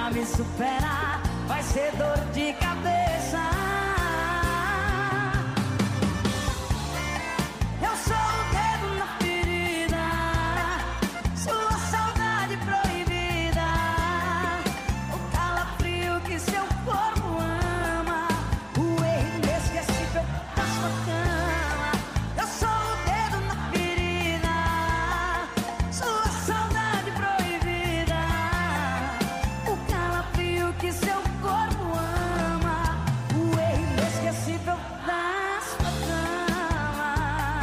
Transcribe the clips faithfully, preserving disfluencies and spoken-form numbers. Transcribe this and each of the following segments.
pra me superar vai ser dor de cabeça. Eu sou o dedo na ferida, sua saudade proibida, o calafrio que seu corpo ama, o erro inesquecível da sua cama. Eu sou o dedo na ferida, sua saudade proibida, o calafrio que seu corpo ama, o erro inesquecível da sua cama.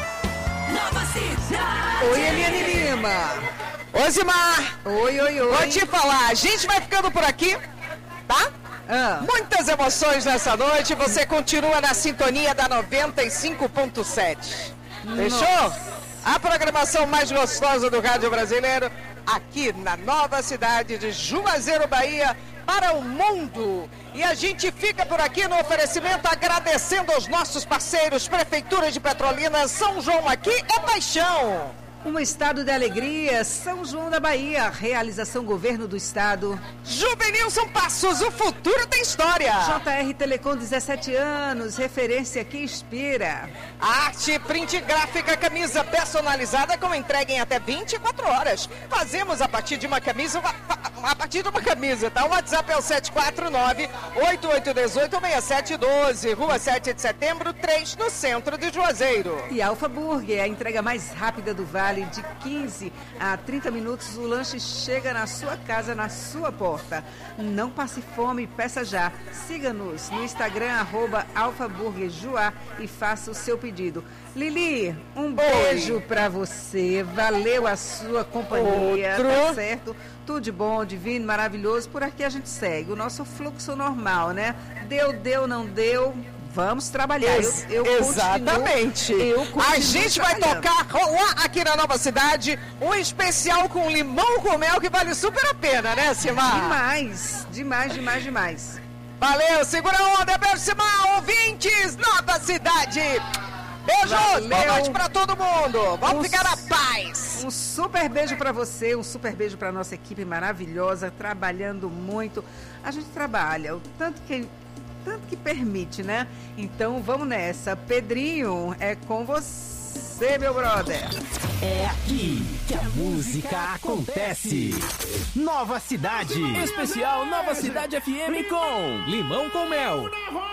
Nova Cidade. Oi, Eliane Lima. Ô, Zimar, Oi, oi, oi. vou te falar, a gente vai ficando por aqui, tá? Ah, Muitas emoções nessa noite, você continua na sintonia da noventa e cinco ponto sete. Fechou? A programação mais gostosa do rádio brasileiro, aqui na nova cidade de Juazeiro, Bahia, para o mundo. E a gente fica por aqui no oferecimento agradecendo aos nossos parceiros, Prefeitura de Petrolina. São João aqui é paixão. um estado de alegria, São João da Bahia, realização Governo do Estado. Juvenilson Passos, o futuro tem história. J R Telecom, dezessete anos, referência que inspira. Arte, print gráfica, camisa personalizada com entrega em até vinte e quatro horas. Fazemos a partir de uma camisa, a partir de uma camisa, tá? O WhatsApp é o sete quatro nove, oito oito um oito, seis sete um dois, Rua sete de Setembro, três, no centro de Juazeiro. E Alfa Burger, a entrega mais rápida do Vale, de quinze a trinta minutos, o lanche chega na sua casa, na sua porta. Não passe fome, peça já. Siga-nos no Instagram, arroba Alfa Burger Juá, e faça o seu pedido. Lili, um beijo pra você, valeu a sua companhia, Outro. tá certo? Tudo de bom, divino, maravilhoso. Por aqui a gente segue o nosso fluxo normal, né? Deu, deu, não deu. Vamos trabalhar. Ex- eu, eu exatamente. Continuo, eu continuo a gente vai trabalhando. tocar, rolar aqui na nova cidade, um especial com limão com mel que vale super a pena, né, Simar? Demais, demais, demais, demais. Valeu, segura a onda, beijo, Simar, ouvintes, nova cidade. Beijos, Valeu. boa noite pra todo mundo. Vamos Um ficar na s- paz. Um super beijo pra você, um super beijo pra nossa equipe maravilhosa, trabalhando muito. A gente trabalha o tanto que, tanto que permite, né? Então vamos nessa. Pedrinho, é com você, meu brother. É aqui que a música acontece. Nova Cidade. Especial Nova Cidade F M com Limão com Mel.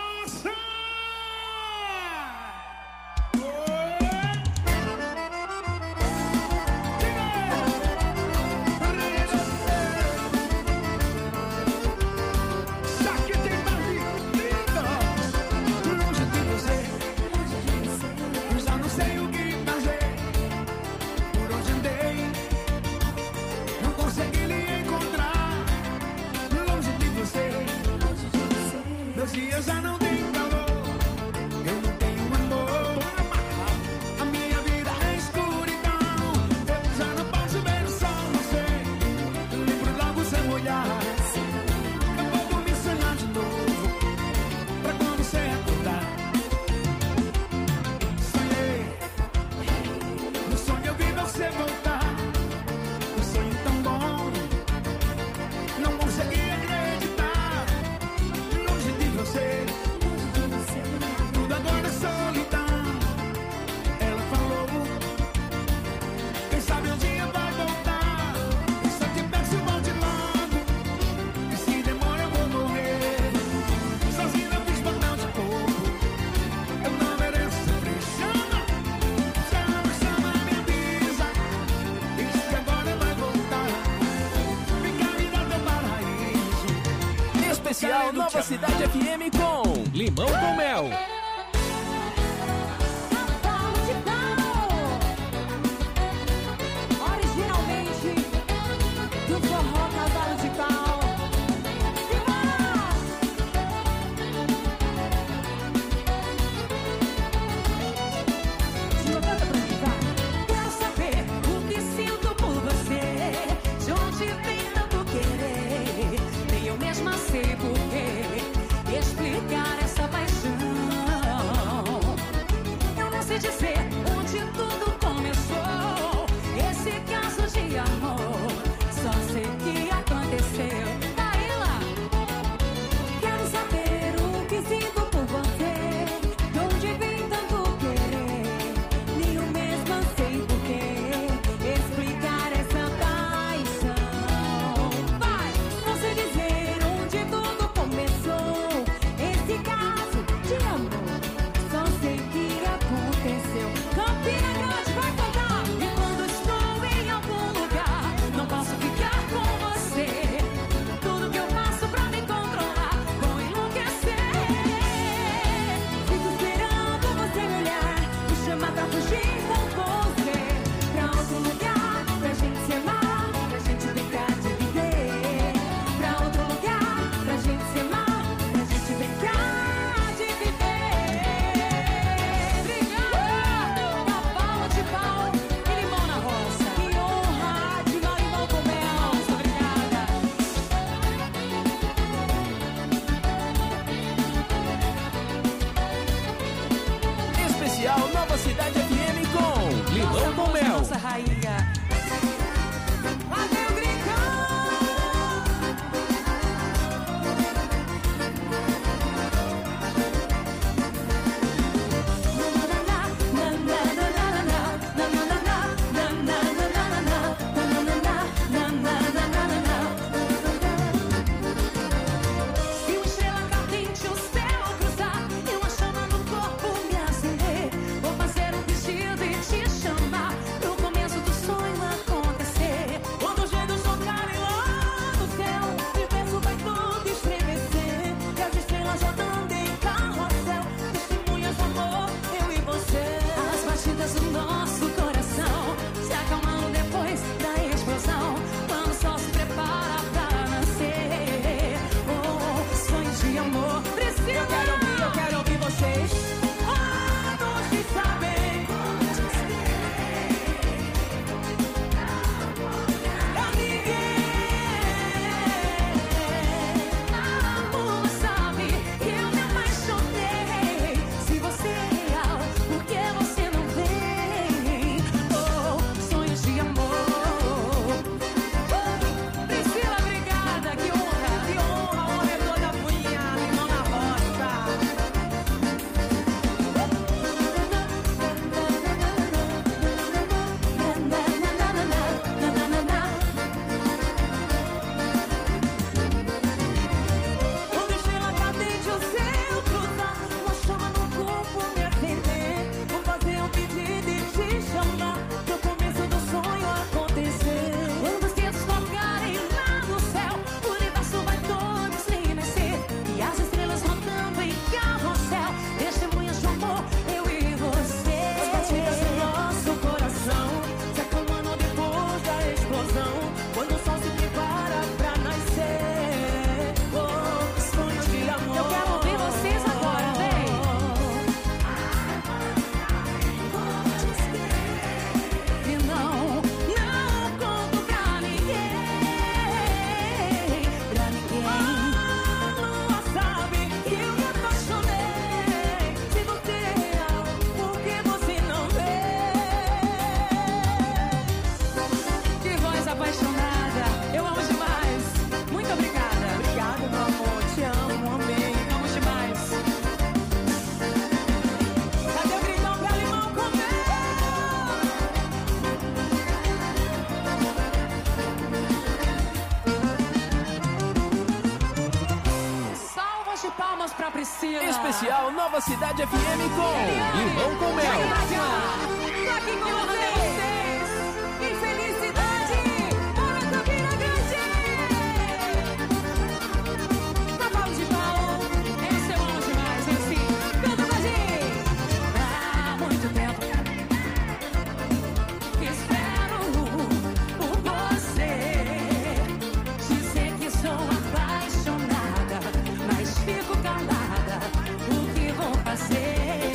Meus dias já não têm calor, eu não tenho amor. A minha vida é escuridão, eu já não posso ver o sol nascer. Lembro logo seu olhar, eu vou dormir sonhar de novo, pra quando você acordar. Sonhei, no sonho eu vi você voltar. Um sonho tão bom, não consegui acreditar. Longe de você, tudo agora é solidão. Ela falou, quem sabe um dia vai voltar. Só te peço, volte logo, e se demora eu vou morrer. Sozinho eu fiz papel de povo, eu não mereço sofrer. Chama, chama, chama, me avisa, diz que agora vai voltar. Vem cá, me dá teu paraíso. Especial Nova Cidade F M com Limão com Mel. Originalmente do forró Cavalo de Pau. Quero saber o que sinto por você, de onde vem tanto querer. Nem eu mesma sei por quê explicar essa paixão. Ana Priscila. Especial Nova Cidade F M com Limão com Mel. Tô aqui com vocês. Que felicidade para Campina Grande. Cavalo de pau, esse eu amo demais, assim. Canta com a gente. Há muito tempo que espero por você. Dizer que sou apaixonada, mas fico calada. O que vou fazer?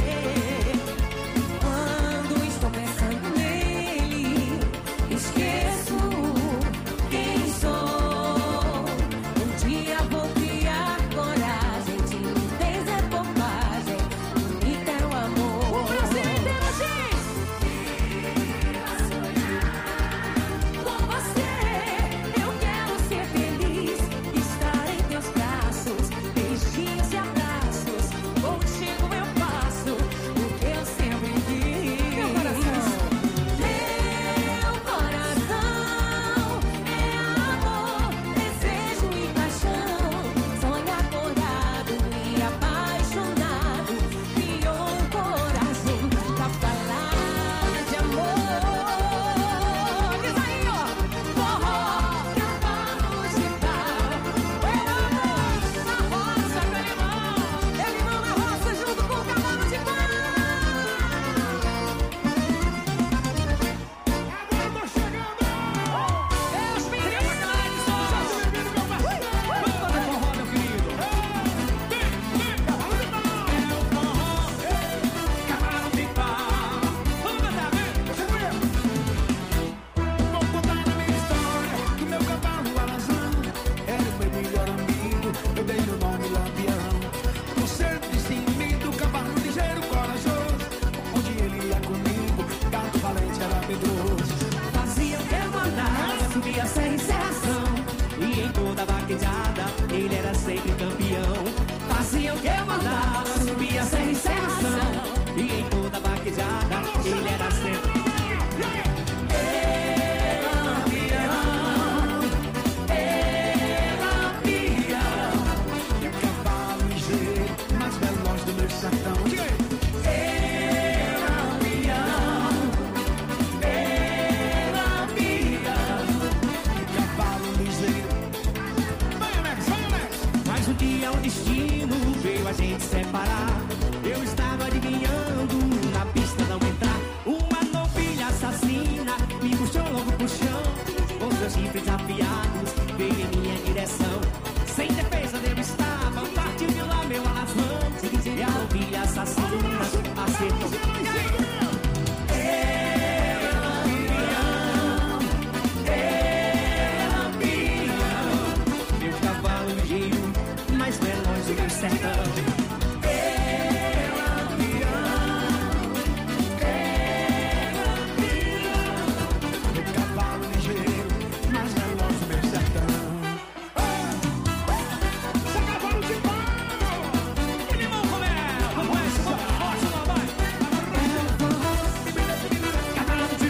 Quando estou pensando nele, esqueço quem sou. Um dia vou criar coragem de me dizer bobagem e ter o amor. O Brasil inteiro diz: com você eu quero ser feliz, estar em teus braços, beijinhos e abraços. Contigo eu faço o que eu sempre quis. Meu coração, meu coração é amor, desejo e paixão. Sonho acordado e apaixonado, criou coragem pra falar de amor. Diz aí, ó, forró, cavalo de pau. Eu amo na roça com limão, é limão na roça junto com o cavalo de pau. Agora tô chegando! Meus meninos, Vamos fazer forró, meu querido! Cavalo de pau! Vamos cantar, vem! Você conhece? Vou contar a minha história, que meu cavalo alazão era o meu melhor amigo, eu dei o nome Lampião. Por ser destemido, cavalo ligeiro, corajoso, onde ele ia comigo, gato valente era medroso. Fazia o que eu mandava, subia sem encerração. E em toda vaquejada, ele era sempre campeão. Fazia o que eu mandava, subia sem encerração. E em toda vaquejada, ele era sempre E o cavalo ligeiro, mais veloz do meu sertão. Diga aí. Cavalo ligeiro. Vai, Alex, vai, Alex. Mas um dia o destino veio a gente separar. Eu estava adivinhando na pista não entrar. Uma novilha assassina me puxou logo pro chão. Com seus chifres afiados veio em minha direção. Sem defesa eu estava, partiu de lá meu alazão. E a novilha assassina acertou. Meu cavalo ligeiro, mais veloz do que o sertão. Meu cavalo ligeiro, mais veloz do meu sertão. Seu cavalo de pau! E limão com mel! Vamos essa, forte, lá vai! Cavalo de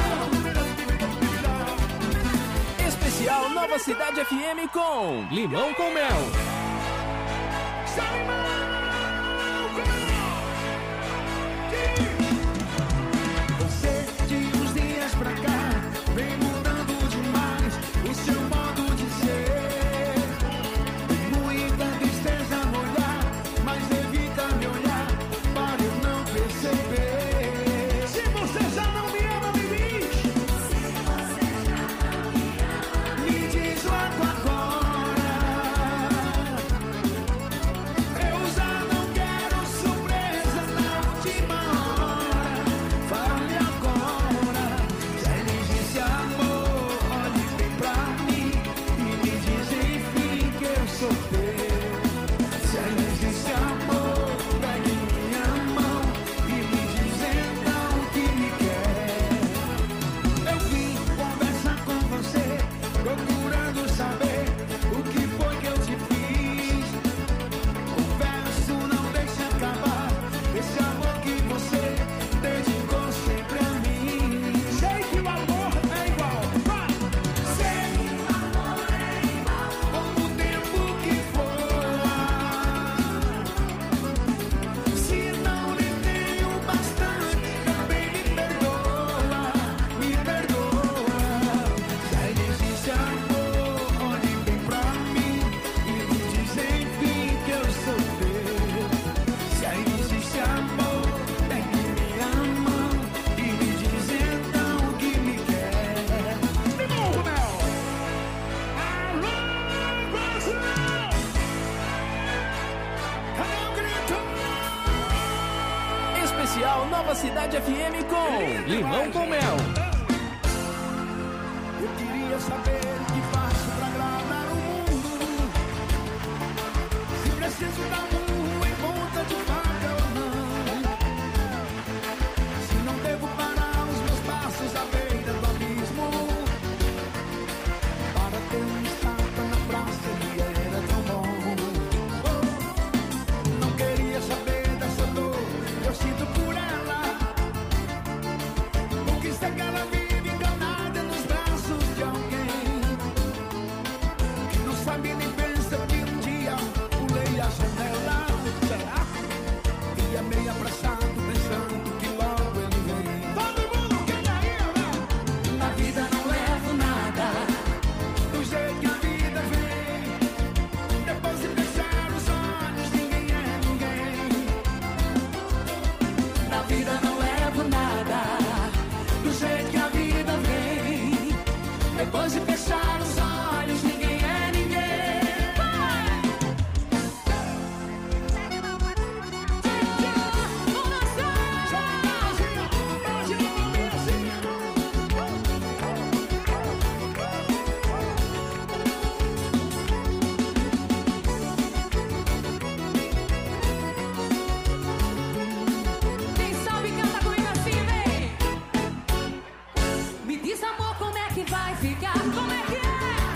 pau! Especial Nova Cidade F M com Limão com Mel. Seu limão com mel! Você de uns dias pra cá vem mudando demais o seu modo de ser. Tem muita tristeza no olhar, mas evita me olhar para eu não perceber. Se você já não me ama, me diz. Se você já não me ama, me diz logo agora. Eu já não quero surpresa na última hora. Nova Cidade F M com Limão com Mel. Eu queria saber o que faço pra agradar o mundo. Se preciso dar um em ponta de faca ou não. Se não devo parar os meus passos à beira do abismo. Para ter uma estátua na praça que era tão bom. Não queria saber dessa dor que eu sinto por ela. O que sei que ela vive enganada nos braços de alguém que não sabe nem pensa que um dia pulei a janela. Será? Ia meio apressado pensando que logo ele vem. Todo mundo que tá aí, né? Na vida não levo nada. Do jeito que a vida vem. Depois de fechar os olhos, ninguém é ninguém. Na vida não levo nada. Do jeito que a vida vem. Depois de fechar os olhos, ninguém é ninguém. Vai! Quem sabe canta comigo assim, vem! Me diz, amor, como é que vai ficar? Como é que é?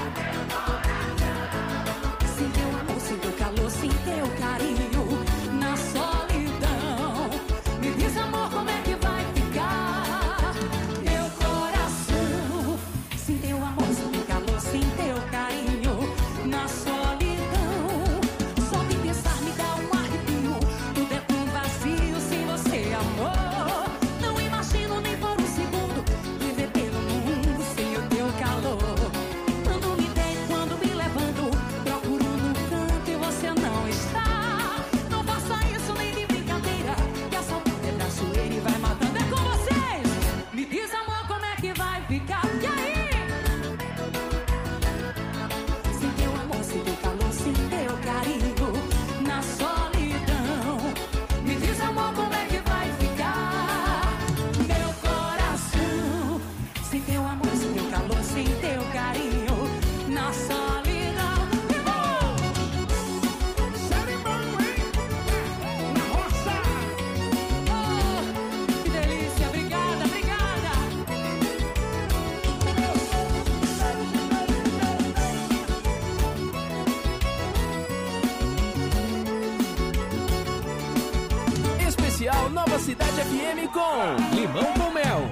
Sem teu amor, sem teu calor, sem teu carinho, na solidão. Me diz, amor, como é que vai ficar? Meu coração. Sem teu amor, sem teu calor, sem teu carinho, na solidão. Só de pensar me dá um arrepio. Tudo é tão vazio sem você, amor. Não imagino nem por um segundo viver pelo mundo sem o teu calor. Quando me deito, quando me levanto, procuro no canto e você não está. Não faça isso nem de brincadeira, que a saudade é traiçoeira e vai matando. É com vocês! Me diz, amor, como é que vai ficar? E aí? Sem teu amor, sem teu calor, sem teu carinho, na solidão. Me diz, amor, como é que vai ficar? Meu coração. Sem teu amor, sem teu calor, sem teu carinho, na solidão. E vou! Serimão, hein? Na roça. Oh, que delícia, obrigada, obrigada. Especial Nova Cidade F M com Limão com Mel.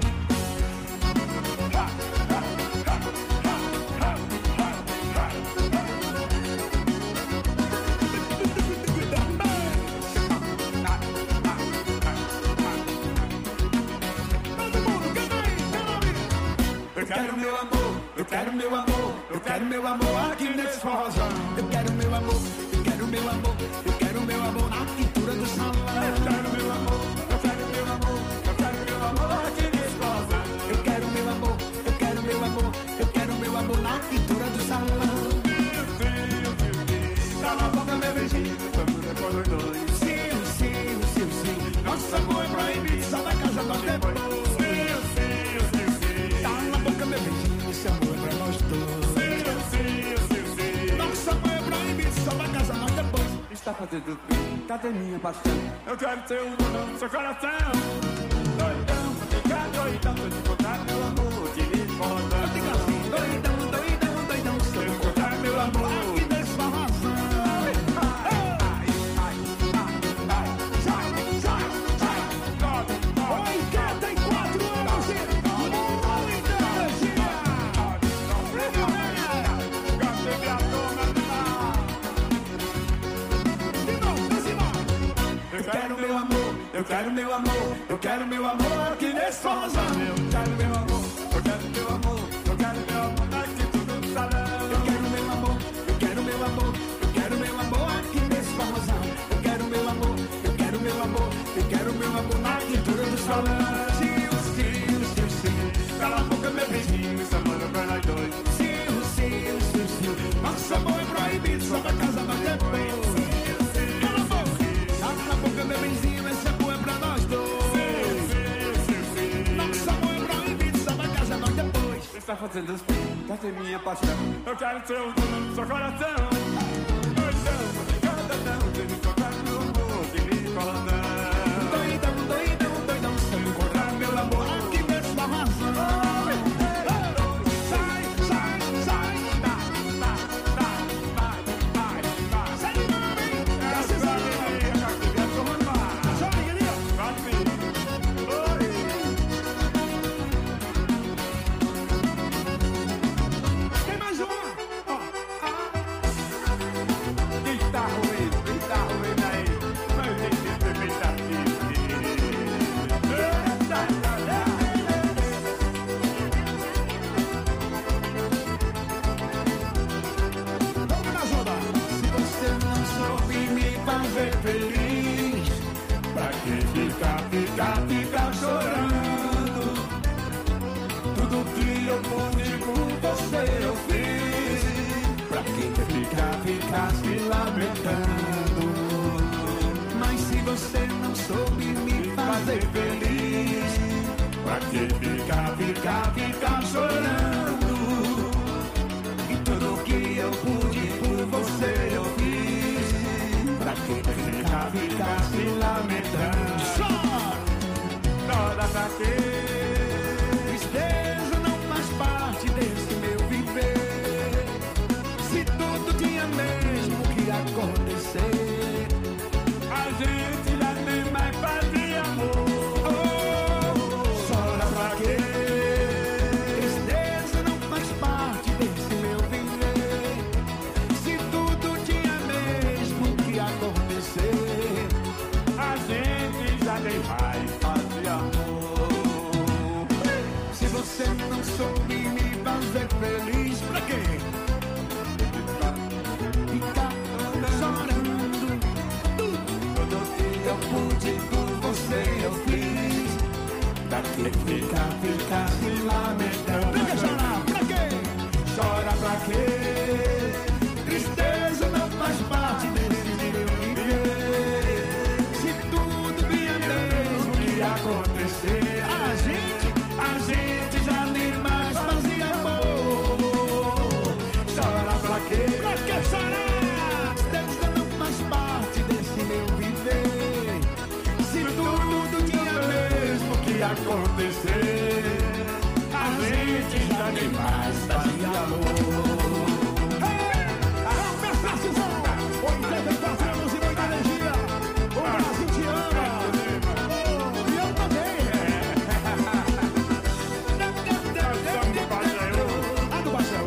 Eu quero meu amor, eu quero meu amor, eu quero meu amor aqui nesse forrozão. Eu quero meu amor, eu quero meu amor, eu quero meu amor na pintura do salão. Eu quero meu amor, eu quero meu amor, eu quero meu amor aqui nesse forrozão. Eu quero meu amor, eu quero meu amor, eu quero meu amor na pintura do salão. Meu Deus, meu Deus, cala a boca, meu beijinho, vamos depois nós dois. Sim, sim, sim, sim, nosso amor é proibido, só da casa nós depois. Esse amor é pra nós dois. Sim, sim, sim, sim. Nosso amor é proibido, só vai casar nós depois. Está fazendo bem, cadê minha paixão? Eu quero ter um no seu coração. Doidão, vou ficar doidão, tô de encontrar meu amor, de me forrozão. Eu digo assim, doidão, doidão, doidão, tô de encontrar meu amor, aqui nesse forrozão. Ai, ai, ai, ai, sai, sai, sai. Oi, que tem quatro anos e eu quero meu amor, eu quero meu amor aqui nesse forrozão. Eu quero meu amor, eu quero meu amor, eu quero meu amor aqui tudo no salão. Eu quero meu amor, eu quero meu amor, eu quero meu amor aqui nesse forrozão. Eu quero meu amor, eu quero meu amor, eu quero meu amor na pintura do salão. Sim, sim, sim, sim, cala a boca, meu beijinho, esse amor é pra nós dois. Sim, sim, sim, sim, nosso amor é proibido, só pra casa nós depois. Cala a boca, cala a boca, meu beijinho, esse amor é pra nós dois. fazendo os pintas de minha paixão. Eu quero ser o dono do seu coração. Doidão, cada dança, me tocar no mundo e me coladão. Doidão, doidão, doidão, se eu encontrar meu amor aqui mesmo na razão. Sai, sai, sai, tá, tá, tá, vai, vai, vai. Sai de mim, essa é a minha, aqui dentro do mar. Só liga ali, ó. Vai vir. Tem mais uma, ó, ah. Guitarra ruim, guitarra ruim aí. Mas tem que ter feito aqui. Vamos na joda. Se você não soube me fazer feliz, pra que ficar, ficar, ficar chorando? Tudo que eu pude por você eu fiz. Pra que ficar, ficar se lamentando? Mas se você não soube me fazer feliz, pra que ficar, ficar, ficar chorando? E tudo que eu pude por você eu fiz. Pra que ficar, ficar se lamentando? Chora! Chora pra quê? Tristeza não faz parte desse meu viver. Se tudo tinha mesmo que acontecer, a gente já nem mais fazia amor. Oh, chora pra quê? Tristeza não faz parte desse meu viver. Se tudo tinha mesmo que acontecer, a gente já nem mais fazia amor. Se você não soube me fazer feliz, pra quê? Ficar chorando. Tudo que eu pude por você eu fiz. Pra que ficar, ficar se lamentando? Pra que chorar? Pra quê? Chora pra quê? Tristeza não faz parte desse meu viver. Se tudo vinha mesmo que acontecer, a gente, a gente já nem mais fazia amor. Chora pra quê? Pra que chorar? Tristeza não faz parte desse meu viver. Se tudo tinha mesmo que acontecer, a gente já nem mais fazia amor. Vamos pensar, Suzana! oitenta e quatro anos e muita energia. O Brasil te ama. Oh, e eu também. A do Baixão.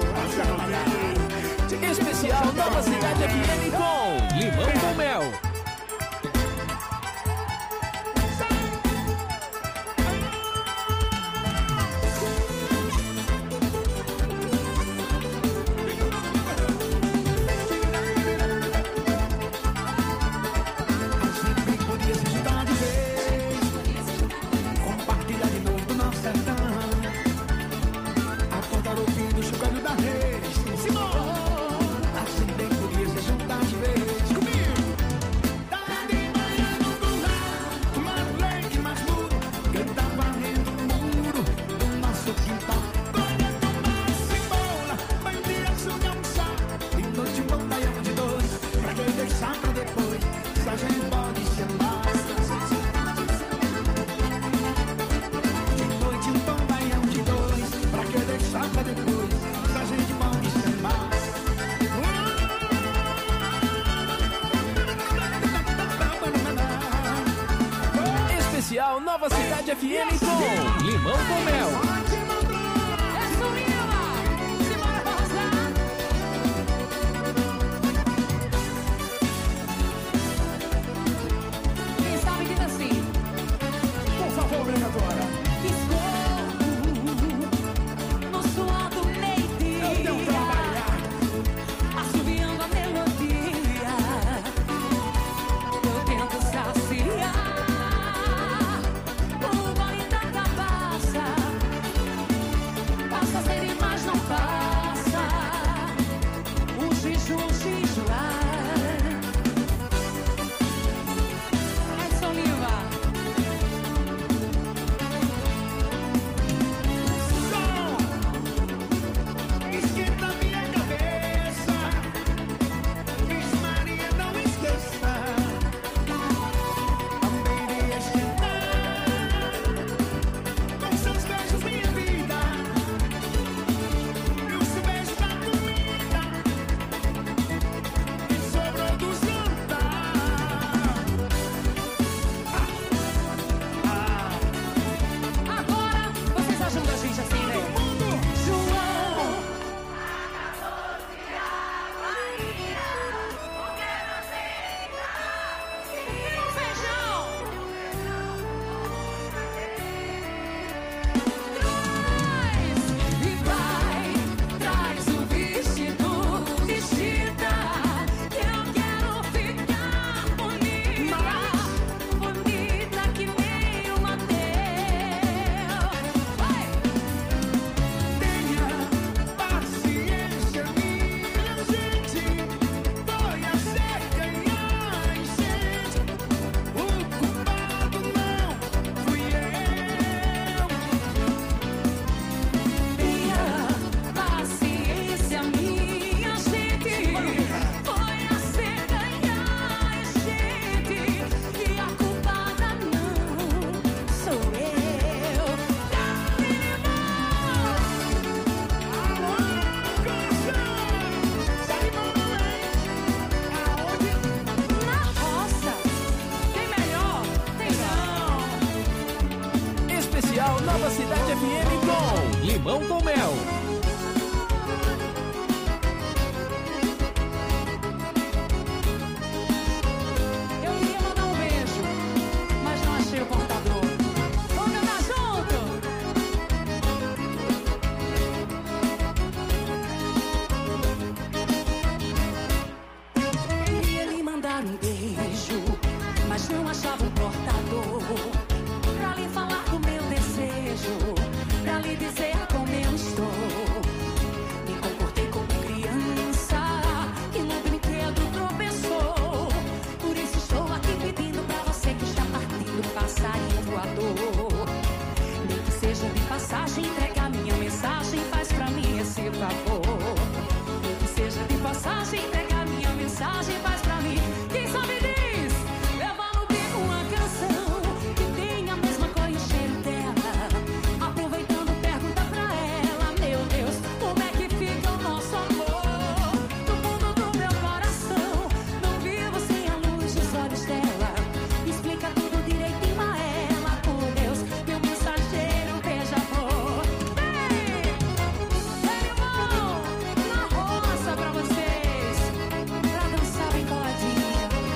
Especial Nova Cidade F M com Limão com Mel. Podia se juntar de vez, compartilhar de novo do nosso sertão, acordar ouvindo chocando da rede. Simão! Assim bem podia se juntar de vez comigo. Tá de manhã no lugar, mais leite, mais muro, quem tá varrendo o muro do nosso quintal. Banha tomar cebola, vai em direção de almoçar, e noite bom daí de dois, pra quem deixar pra depois, se a gente pode chamar. De noite um pão baião de dois, pra que deixar pra depois, se a gente pode chamar. Especial Nova Cidade F M com Limão com Mel. Por favor, obrigatória. No suor do meio-dia, Eu tenho trabalhar. assobiando a melodia, eu tento saciar o gole da cabaça. Limão com Mel. Eu queria mandar um beijo, mas não achei o portador. Vamos cantar junto? Queria lhe mandar um beijo, mas não achava o portador. Pra lhe falar do meu desejo, pra lhe dizer como eu estou. Me comportei como criança que no brinquedo tropeçou. Por isso estou aqui pedindo pra você que está partindo, passarinho voador. Nem que seja de passagem, entrega a minha mensagem, faz pra mim esse favor. Nem que seja de passagem, entrega a minha mensagem, faz pra mim. Quem sabe diz, leva no bico uma canção que tem a mesma cor e o cheiro dela. Aproveitando, pergunta pra ela, meu Deus, como é que fica o nosso amor? No fundo do meu coração, não vivo sem a luz dos olhos dela. Explica tudo direitinho a ela, por Deus, meu mensageiro beija-flor. Ei, ei, irmão, na roça pra vocês, pra dançar bem coladinho.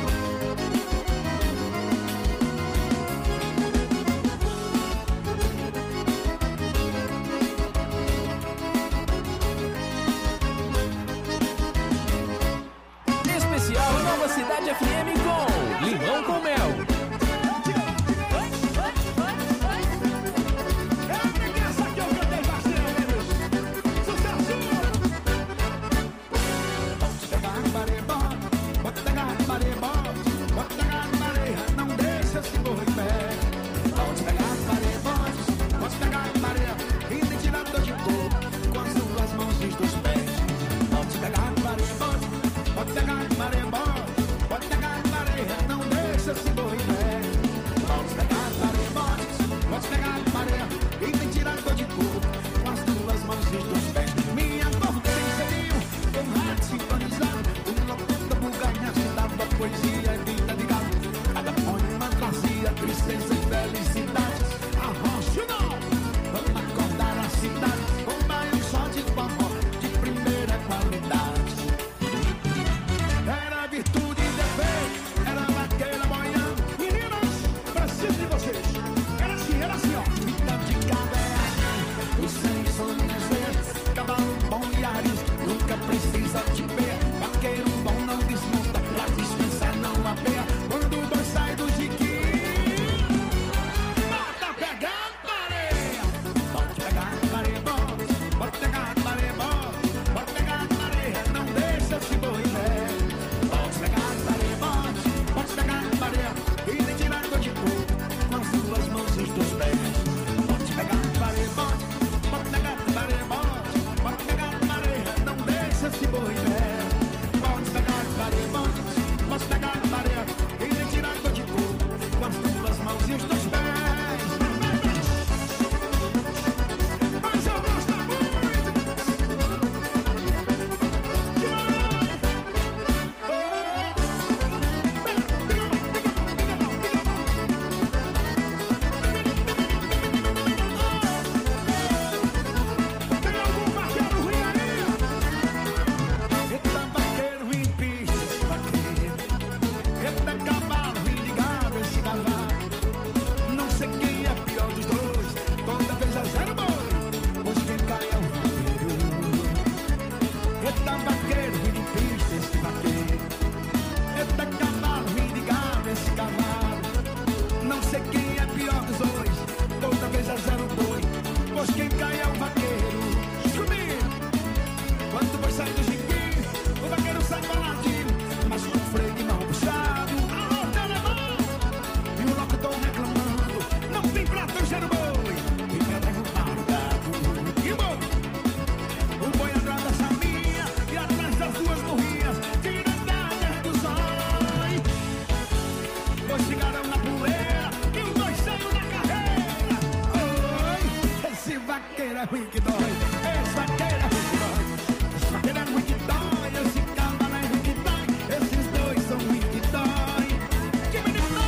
Especial Nova Cidade F M com Limão com Mel. É a preguiça que eu cantei parceiros. Sucesso! Pode pegar no barebó, pode pegar no barebó, pode pegar no bareia, não deixa esse burro em pé. Pode pegar no barebó, pode pegar no bareia, e me tirar dor de corpo com as duas mãos dos pés. Pode pegar no barebó, pode pegar no barebó, pode pegar no bareia, não deixa esse burro em pé. Pode pegar no barebó, pode pegar no bareia, e me tirar dor de corpo com as duas mãos dos pés. Minha boca tem selinho, com rádio sintonizado, o locutor da buganha citava poesia e vida de galo. Cada poema trazia tristeza e felicidade. Arrocha não, vamos acordar a cidade com banho só de forró de primeira qualidade. Era virtude e defeito, era vaqueira boiando. Meninas, preciso de vocês. Era assim, era assim, ó. Vida de caverna, os seis sonhos verdes, cavalo bom e aris, nunca precisa te ver. Vaqueiro bom não desmonta, pra dispensa não apeia. Quando o boi sai do jiquinho, bota pegando areia. Pode pegar no barebó, pode pegar no barebó, pode pegar na areia, não deixa esse boi em pé. Pode pegar no barebó, pode pegar no bareia, e me tirar dor de corpo com as duas mãos dos pés. Pode pegar no barebó, pode pegar no barebó, pode pegar no bareia, não deixa esse boi em pé. Pode pegar no barebó, pode pegar no bareia, e me tirar dor de corpo com as duas mãos e os dois pés. Mas eu gosto muito. Tem algum vaqueiro ruim aí? Eita vaqueiro em pista, esse vaqueiro. Eita cavalo ruim ligado, esse cavalo. Não sei quem é pior dos dois, toda vez é zero boi, pois quem cai é o vaqueiro. Eita vaqueiro ruim pista, esse vaqueiro. Eita cavalo ruim ligado, esse cavalo. Não sei quem é pior dos dois, toda vez é zero boi, pois quem cai é o vaqueiro. Comigo! Quando o boi sai do jiquinho, o vaqueiro sai baladinho, mas com o freio de mão puxado. Alô, telemão! E o locutor reclamando, não tem prato, eu gero boi, e quer derrubar o gado. E boi! O boi atrás da saminha e atrás das duas morrinhas, tirando a terra do zóio. Dois ficaram na poeira e os dois saíram na carreira. Oi, esse vaqueiro é ruim que dói, esse vaqueiro é ruim que dói, esse vaqueiro é ruim que dói, esse cavalo é ruim que dói, esses dois são ruim que dói. Que menino!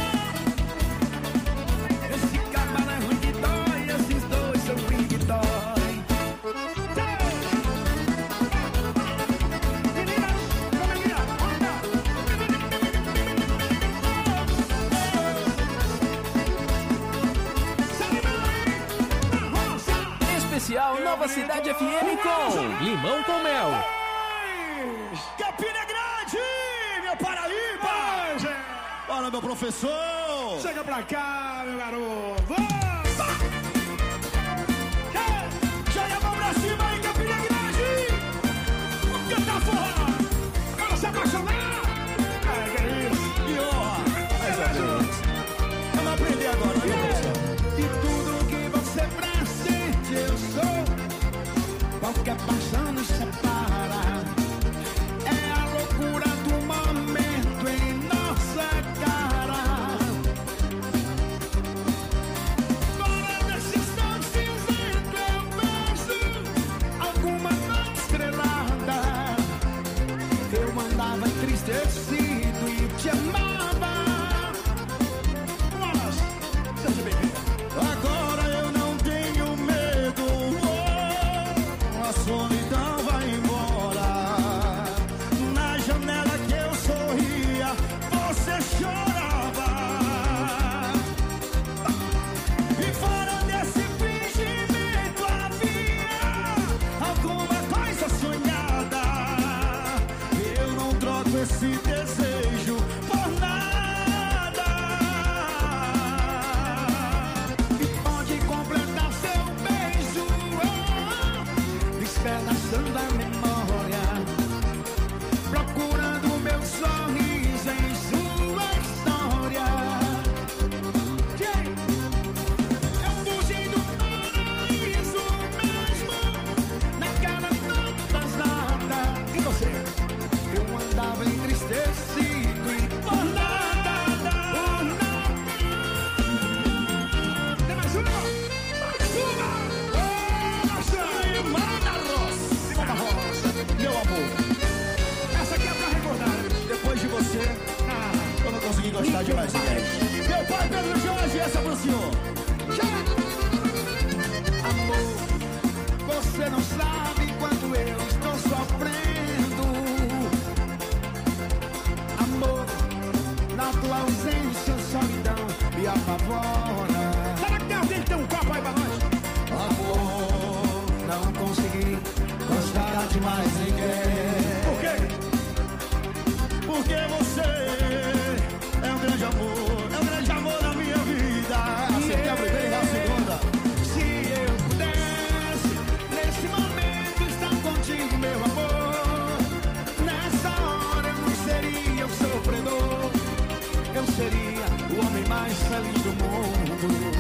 Esse cavalo é ruim que dói, esses dois são ruim que dói. Cidade F M com Limão com Mel. Campina Grande, meu Paraíba! Bora, meu professor! Chega pra cá, meu garoto! Joga a mão pra cima aí, Campina Grande! Vamos cantar forró! Vamos se apaixonar! Ai, que é isso? E ó, mais ou menos. Vamos aprender agora, viu, professor? De tudo que você presente eu sou, qualquer paixão nos separa. É a loucura do momento em nossa cara. Fora desse estado cinzento eu vejo alguma noite estrelada. Eu andava entristecido e te amava. Mas, seja bem-vindo. Agora eu não tenho medo, oh, a solidão vai embora. Na janela que eu sorria, você chorava. E fora desse fingimento havia alguma coisa sonhada. Eu não troco esse desejo por nada. E pode completar seu beijo, oh, despedaçando a memória, procurando meu sorriso em sua história. Eu fugi do paraíso mesmo, naquela noite pesada. E você? Eu andava entristecido e por nada, por nada. Tem mais uma? Mais uma! Ô, nossa! Manda Rosa! Manda Rosa! Meu amor! Essa aqui é pra recordar. Depois de você, ah, eu não consegui gostar de mais ninguém. Meu pai Pedro Jorge, essa é pro senhor. Amor, você não sabe quanto eu estou sofrendo. Amor, na tua ausência, solidão me apavora. Será que tem alguém que tem um copo aí pra nós? Amor, não consegui gostar de mais ninguém. Por quê? Porque você é um grande amor, é um grande amor da minha vida. Acertei a primeira e a segunda. Se eu pudesse, nesse momento, estar contigo, meu amor, nessa hora eu não seria o sofredor. Eu seria o homem mais feliz do mundo.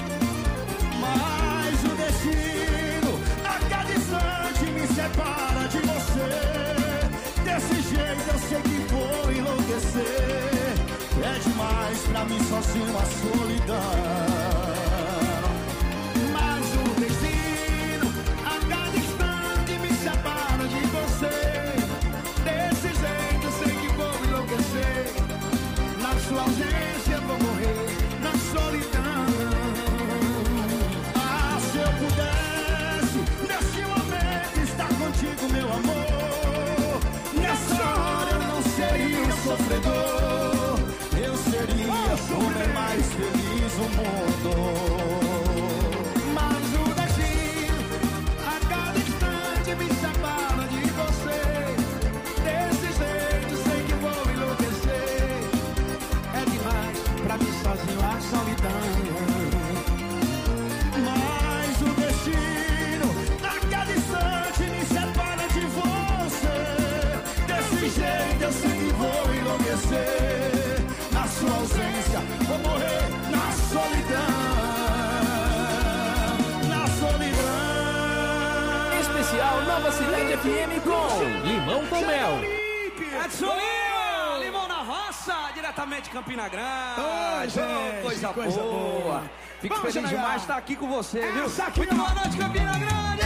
Mas o destino, a cada instante, me separa de você. Desse jeito eu sei que vou enlouquecer. É demais pra mim sozinho a solidão. Mas o destino, a cada instante, me separa de você. Desse jeito eu sei que vou enlouquecer. Na sua ausência eu vou morrer na solidão. Ah, se eu pudesse, nesse momento, estar contigo, meu amor, nessa hora eu não seria um sofredor. Eu seria o homem mais feliz do mundo. Mas o destino, a cada instante, me separa de você. Desse jeito sei que vou enlouquecer. É demais pra mim sozinho a solidão. Mas o destino, a cada instante, me separa de você. Desse jeito eu sei que vou enlouquecer. Na sua ausência vou morrer na solidão. Na solidão. Especial Nova Cidade F M com Limão com Mel. Edson Lima, Limão na Roça, diretamente de Campina Grande. Ô, gente, coisa, coisa boa. boa. Fico Vamos, feliz Janaína. demais de estar aqui com você, viu? Essa aqui, Muito ó. boa noite, Campina Grande.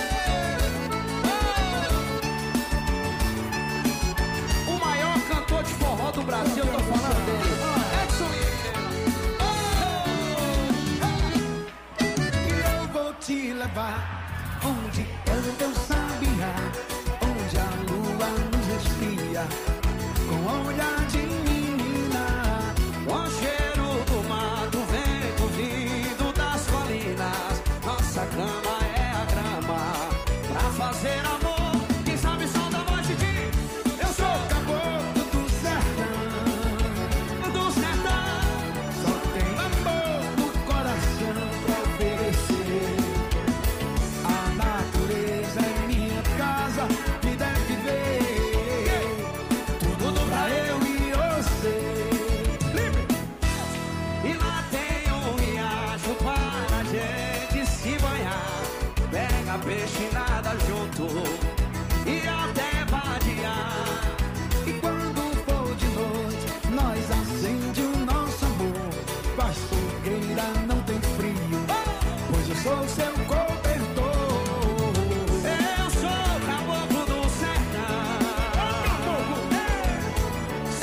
Oh! O maior cantor de forró do Brasil, eu tô falando dele. Edson Lima. E eu vou te levar onde eu sabia, onde a lua nos espia, com um olhar de menina. Com o cheiro do mar, do vento vindo das colinas. Nossa cama é a grama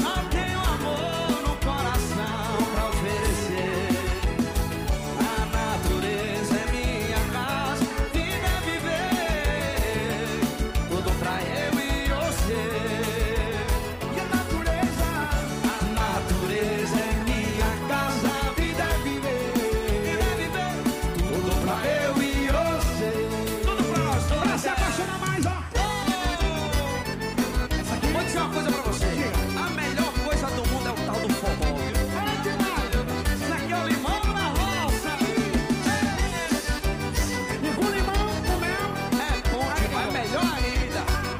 Só tenho amor no coração pra oferecer. A natureza é minha casa, vida é viver, tudo pra eu e você. E a natureza, A natureza é minha casa, vida é viver, vida é viver, tudo pra eu e você. Tudo pra nós, tudo pra se apaixonar mais, ó. Vou dizer uma coisa pra você. A melhor coisa do mundo é o tal do forró. Olha que nada. Isso aqui é o limão na roça. E com limão, com mel. É bom demais, melhor ainda.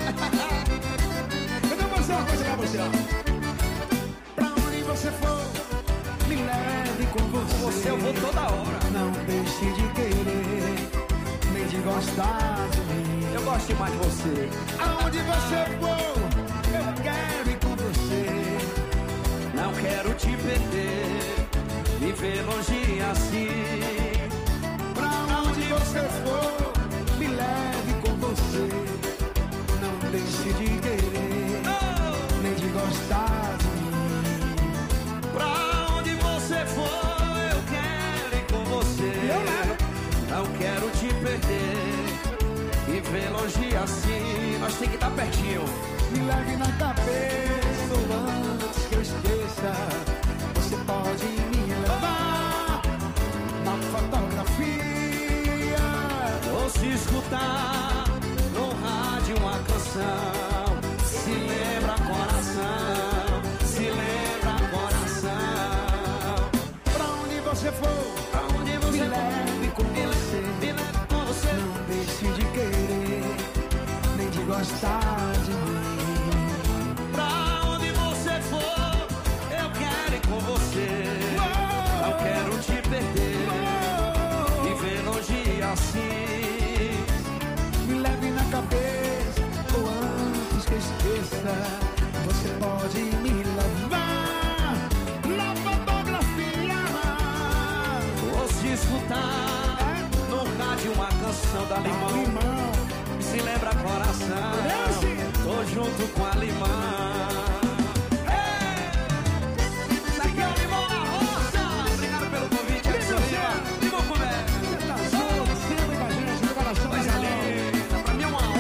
Eu vou mostrar uma coisa pra você, ó. Pra onde você for, me leve com você. Você eu vou toda hora. Não deixe de querer, nem de gostar de mim. Eu gosto demais de você. Aonde você for, eu quero ir com você. Não quero te perder, viver longe assim. Pra onde você for, me leve com você. Não deixe de querer, nem de gostar de mim. Pra onde você for, eu quero ir com você. Eu levo. Não quero te perder, viver longe assim. Nós tem que estar pertinho. Me leve na cabeça, ou antes que eu esqueça, você pode me levar na fotografia. Ou se escutar no rádio uma canção, se lembra coração, se lembra coração. Pra onde você for, Pra onde você me for, leve com me leve, você. me leve com você. Não deixe de querer, nem de gostar de mim. Pra onde você for, eu quero ir com você. Não quero te perder, viver longe assim. Me leve na cabeça, ou antes que eu esqueça, você pode me levar na fotografia. Ou se escutar no rádio uma canção da Limão, Limão, se lembra coração, tô junto com a Limão. Ei! Isso aqui é o Limão na roça. Obrigado pelo convite, Edson Lima. Limão com mel. tá junto, sempre com a gente, no coração da Coisa galera. linda, pra mim é uma honra.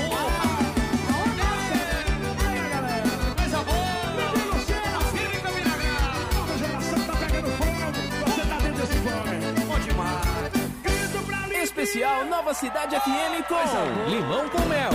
Aí, galera, Coisa boa. e você, A filha em Caminagá. a geração tá pegando fogo, você tá dentro desse fome. Bom demais. Grito pra ali. Especial Nova Cidade F M com Limão com Mel.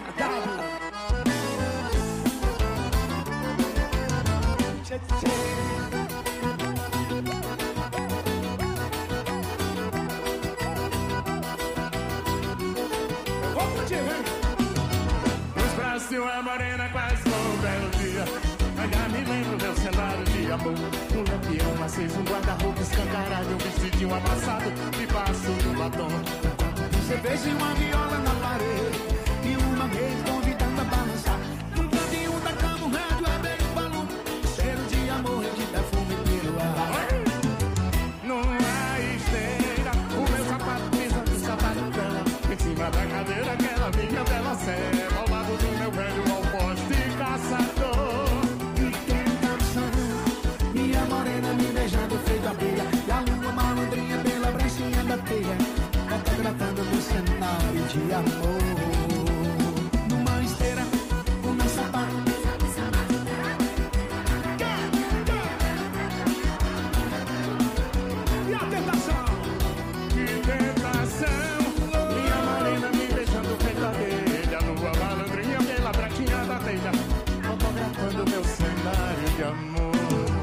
Vamos curtir, vem. Os Brasil é morena, quase como um belo dia. Ainda me lembro meu cenário de amor. Um lampião aceso, um guarda-roupa escancarado, um vestidinho amassado debaixo do batom. Cerveja e uma viola na parede, e uma vez convidando a balançar. No cantinho da cama, o rádio é bem volume, cheiro de amor e de perfume pelo ar. Numa esteira, o meu sapato pisando o sapato dela. Em cima da cadeira, aquela minha bela cela. Ao lado do meu velho alposte caçador. E tentação, minha morena me beijando feito abelha, e a lua malandrinha pela brechinha da teia, fotografando no cenário de amor. Numa esteira, com meu sapato. E a tentação? Que tentação, minha morena me beijando feito abelha. Lua malandrinha pela braquinha da telha, fotografando meu cenário de amor.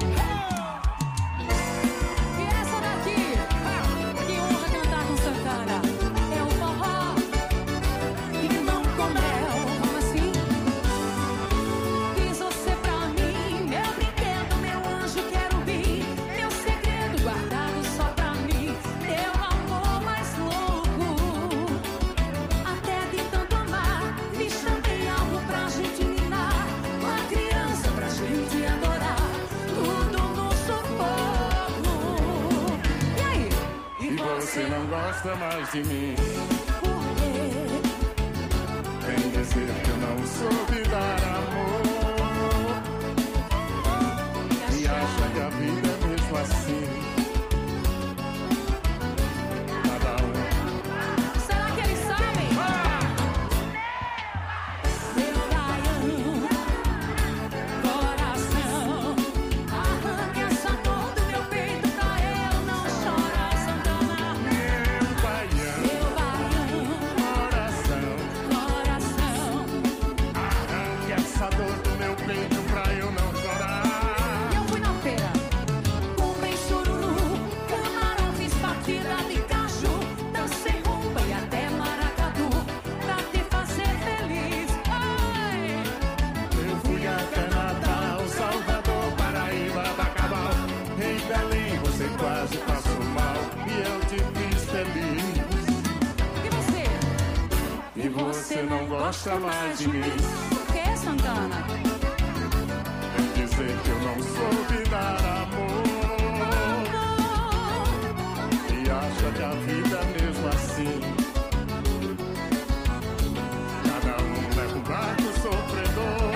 E essa daqui, que honra cantar com Santana. É o forró, limão com mel. Como assim? Diz você pra mim, meu brinquedo, meu anjo, quero vir. Meu segredo guardado só pra mim. Meu amor mais louco. Até de tanto amar, me chamei algo pra gente ninar. Uma criança pra gente adorar. Tudo no sufoco. E aí? E você não gosta mais de mim. Por quê? Vem dizer que eu não soube dar amor. gosta mais de mim. Por que, Santana? Quer dizer que eu não soube dar amor. E acha que a vida é mesmo assim. Cada um leva um barco sofredor.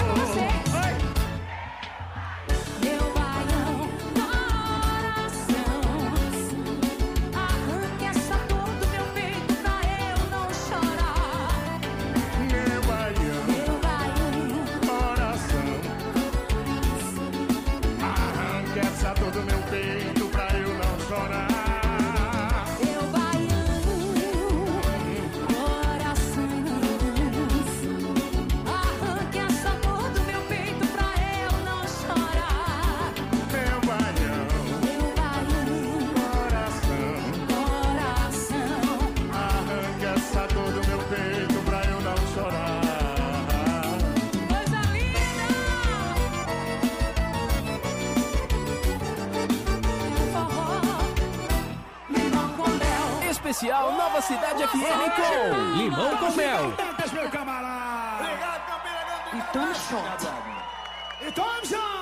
Meu baião, coração, arranque essa dor do meu peito pra eu não chorar. Meu baião, Meu baião, coração, arranque essa dor do meu peito pra eu não chorar. meu baião, coração, arranque essa dor do meu peito pra eu não chorar. Meu baião, Meu baião, coração, coração, arranque essa dor do meu peito pra eu não chorar. coisa linda. Forró, limão com mel. Especial Nova Cidade F M com Limão com Mel. Tantas, meu camarada. Obrigado, Campina. E tome shot. E tome shot.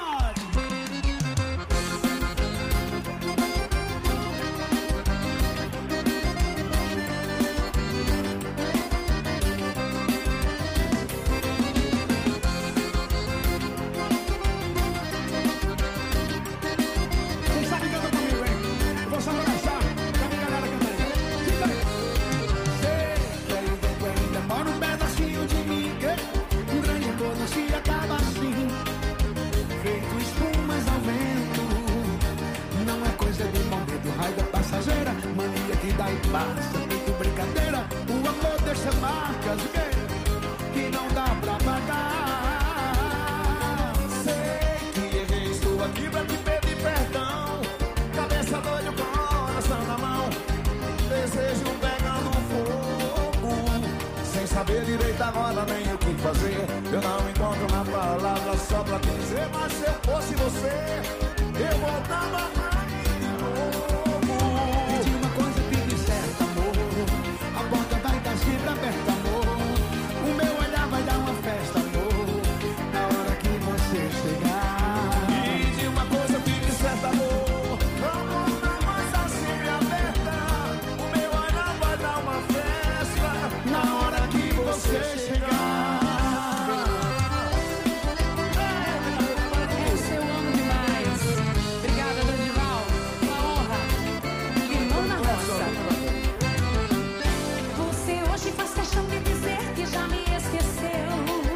Vocês sabem que canta comigo, hein? Eu vou só começar pra minha galera cantar aí. Fica aí. Sei que aí dentro ainda mora um pedacinho de mim, que um grande todo se acaba assim, feito espumas ao vento. Não é coisa de momento, raiva passageira, mania que dá e passa, feito brincadeira. O amor deixa marcas que, que não dá pra pagar. Sei que errei, estou aqui pra te pedir perdão. Cabeça doida, coração na mão, desejo pegando fogo, sem saber direito agora nem o que fazer. Eu não encontro uma palavra só pra dizer, mas se eu fosse você, eu voltava aí de novo. Pedi uma coisa, pedi certo, amor. A porta vai estar sempre aberta, amor. O meu olhar vai dar uma festa, amor, na hora que você chegar. Pedi uma coisa, pedi certo, amor. A porta vai estar sempre aberta. O meu olhar vai dar uma festa, na hora que você chegar. Esse eu amo demais. Obrigada, Dorival. Uma honra. Limão na roça. Você hoje faz questão de dizer que já me esqueceu.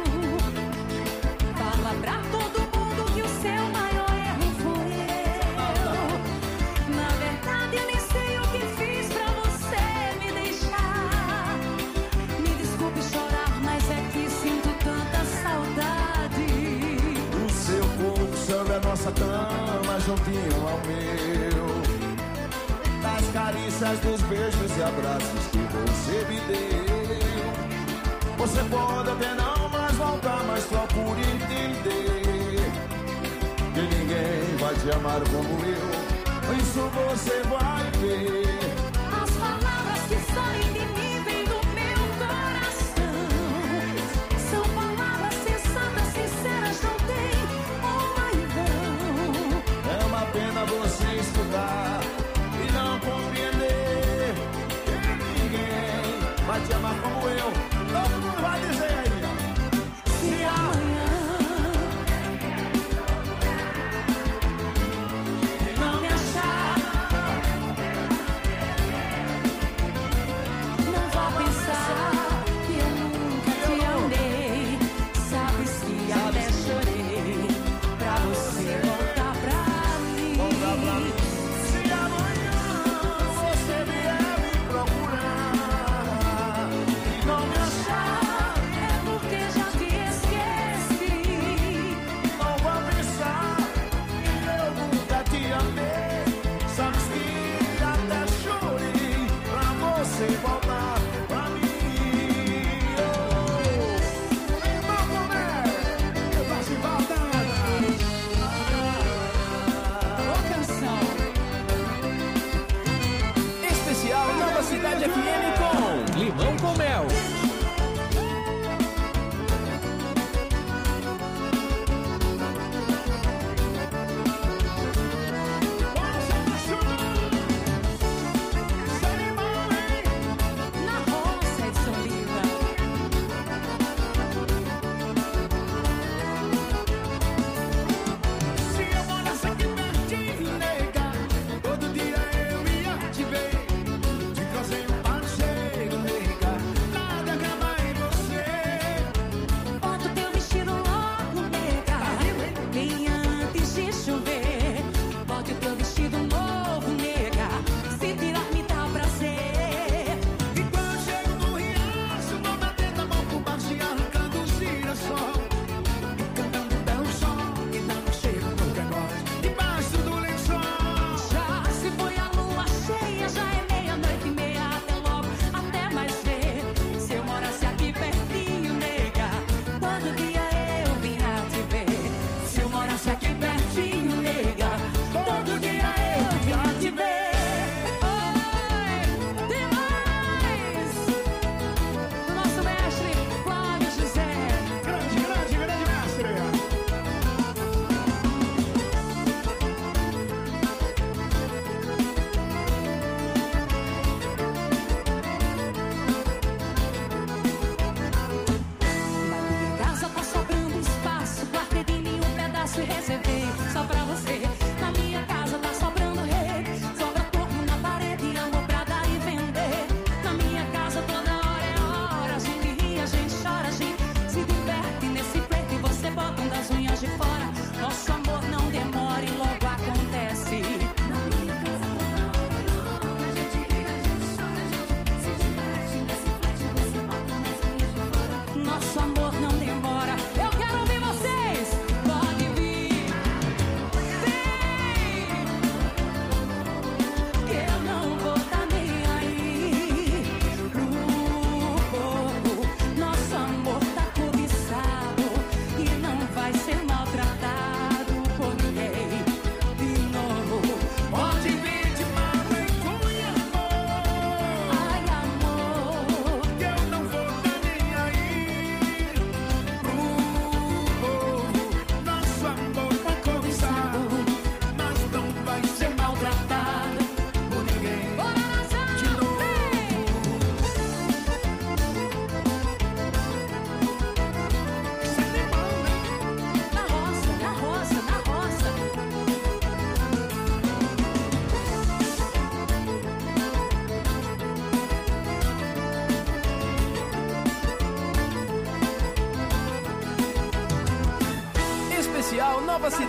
Fala pra todo mundo que o seu maior erro foi eu. Na verdade, eu nem sei o que fiz pra você me deixar. Me desculpe chorar, mas é que sinto tanta saudade. O seu corpo sobre a nossa cama, juntinho ao meu, das carícias, dos beijos e abraços que você me deu. Você pode até não mais voltar, mas procure entender que ninguém vai te amar como eu. Isso você vai ver. As palavras que saem de mim vêm do meu coração. São palavras sensatas, sinceras, não tem uma em vão. É uma pena você estudar e não compreender que ninguém vai te amar como eu. Todo mundo vai dizer aí, ó. Se amanhã não me achar, não vá pensar que eu nunca te amei. Sabes que até chorei pra você voltar pra mim. Voltar pra mim. Se amanhã você vier me procurar e não me achar,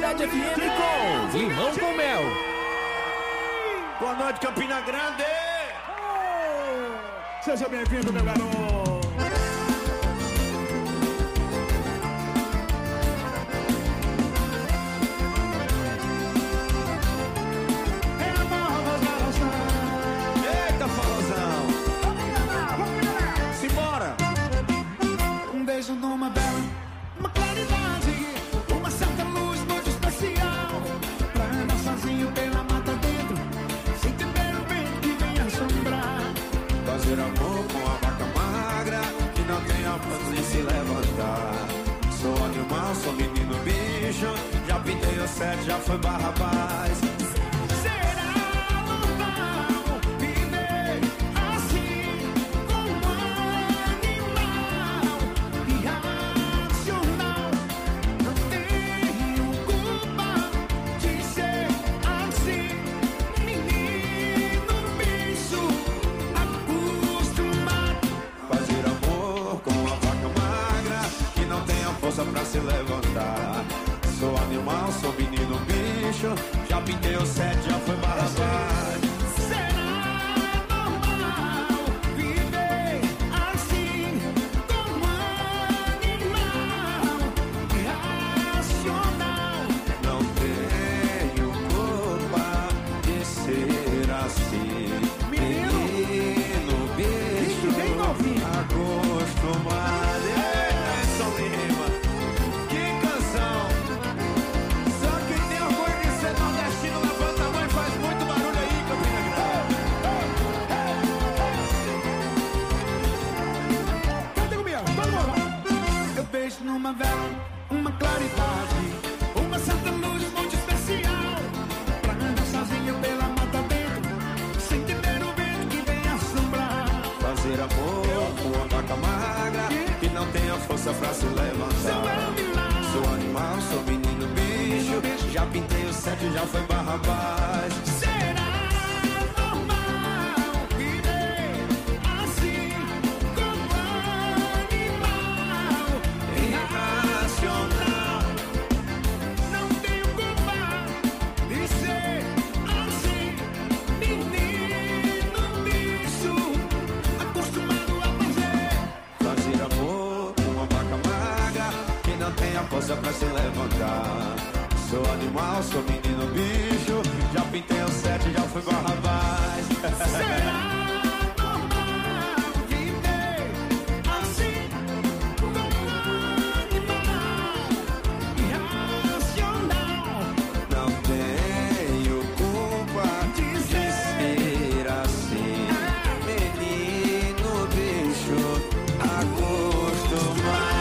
Cidade F M com Limão com Mel. Boa noite, Campina Grande. Seja bem-vindo, meu garoto. É a nova geração. Eita, falosão. Simbora. Um beijo numa vela, uma claridade, uma certa luz muito especial. Pra andar sozinho pela mata dentro, sem temer o vento que vem assombrar. Fazer amor com a vaca magra, que não tem a força de se levantar. Sou animal, sou menino bicho, já pintei o sete, já foi Barrabás. Será normal viver assim, como animal irracional? Não tenho culpa de ser assim, menino bicho acostumado. Fazer amor com a vaca magra, que não tem a força pra se levantar. Sou animal, sou menino bicho, já pintei o sete, já foi Barrabás. Será normal viver assim, como animal irracional? Não tenho culpa de ser assim, menino bicho acostumado. Edson Lima, que canção! Só quem tem orgulho de ser nordestino levanta a mão e faz muito barulho aí, Campina Grande. Canta comigo, todo mundo. Eu vejo numa vela uma claridade, uma certa luz muito especial. Pra andar sozinho pela mata dentro, sem temer o vento que vem assombrar. Fazer amor com a vaca magra, que não tem a força pra se levantar. Sou animal, sou menino bicho, já pintei o sete, já foi Barrabás. Será normal viver assim, como animal irracional? Não tenho culpa de ser assim, menino bicho acostumado a fazer. Fazer amor com a vaca magra, que não tem a força pra se levantar. Sou animal, sou menino bicho, já pintei o sete, já fui Barrabás. Será normal viver assim, como animal irracional? Não tenho culpa de ser assim, menino bicho acostumado.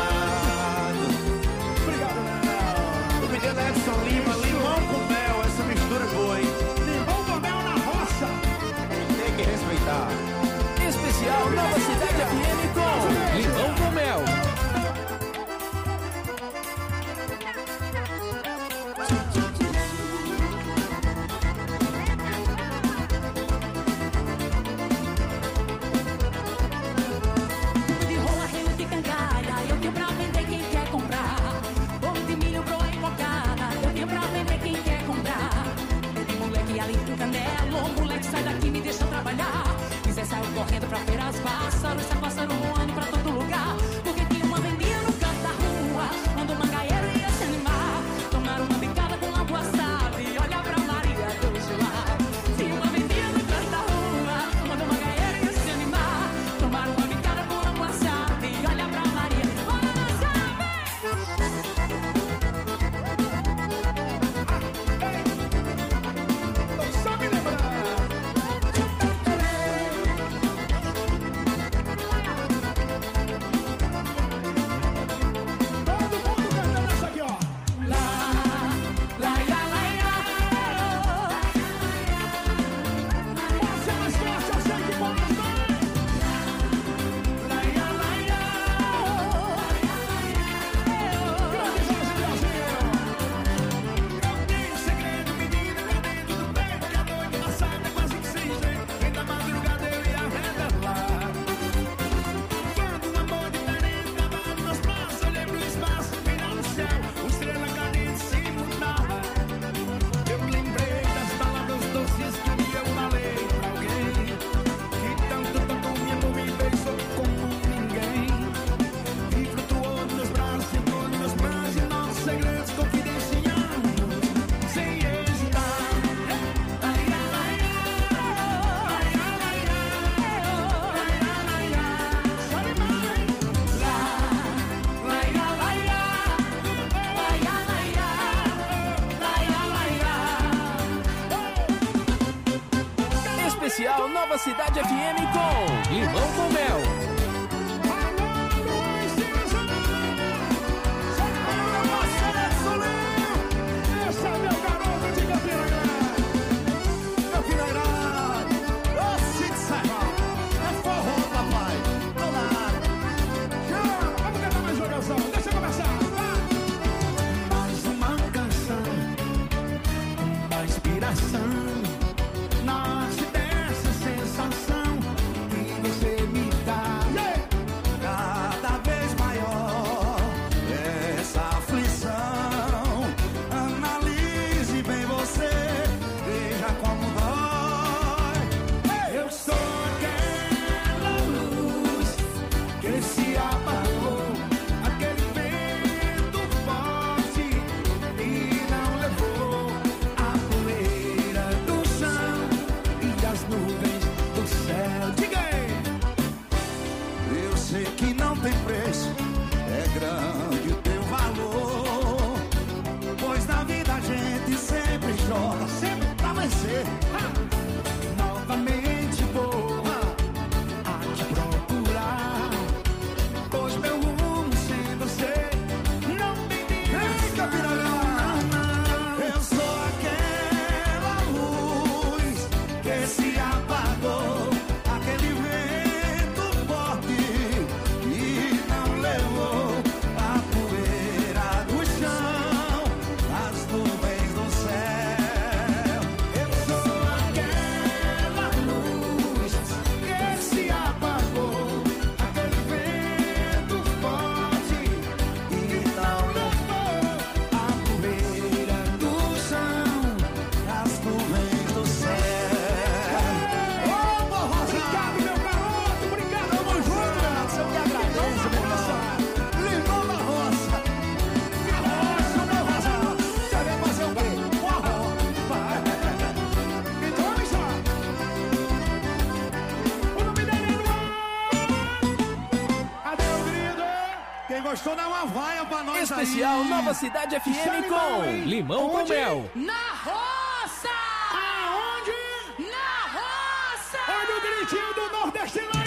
Obrigado, Léo. O menino Edson Lima, limão com mel, essa mistura é boa, hein? Limão com mel na roça. Tem que respeitar. Especial Nova Cidade F M com Limão com Mel. De rola, reio de cangalha, eu tenho pra vender quem quer comprar. Bolo de milho, broa e cocada, eu tenho pra vender quem quer comprar. Tem moleque ali com canelo, moleque sai daqui, me deixa trabalhar. Quiser saiu correndo pra feira as pássaros, sai pássaro voando pra todo lugar. Porque tinha uma vendinha no canto da rua, quando o mangaeiro ia se animar. Tomaram uma bicada com a boa sabe, olha pra Maria do lá. Tinha uma vendinha no canto da rua, quando o mangaeiro ia se animar. Tomaram uma bicada com a boa sabe, olha pra Maria, olha sabe. Só me lembrar. Nova Cidade F M com Limão com Mel. Esse é meu garoto de Campina Grande. Campina Grande. Ô, Cid Serra. É forró, papai. Tô na área. Chama, vamos cantar mais uma canção. Deixa eu começar. Mais uma canção. Uma inspiração. Nasce dessa sensação que você me dá. Cada vez maior essa aflição. Analise bem você, veja como dói. Eu sou aquela luz que se apagou, aquele vento forte e não levou a poeira do chão e as nuvens do céu. Diga aí! Eu sei que não tem preço, é grande o teu valor, pois na vida a gente sempre joga, sempre pra vencer. Ha! Novamente vou a te procurar, pois meu rumo sem você não tem ninguém. Eu sou aquela luz que se apagou, aquele vento forte e não levou a poeira do chão, as nuvens do céu. Eu sou aquela luz que se apagou, aquele vento forte e não levou a poeira do chão, as nuvens do céu. Ô, obrigado, meu garoto, obrigado, tamo junto. Eu que agradeço, meu irmão. Limão na roça. Na roça, meu razão. Você vai fazer o quê? Forró. Vai. Então, vamos lá. O nome dele é Luan. Cadê o grito? Quem gostou, dá uma vaia pra nós Especial aí. Nova Cidade F Isso é M legal, com hein? Limão com Onde? Mel. Na roça! Aonde? Na roça! Olha o gritinho do nordestino!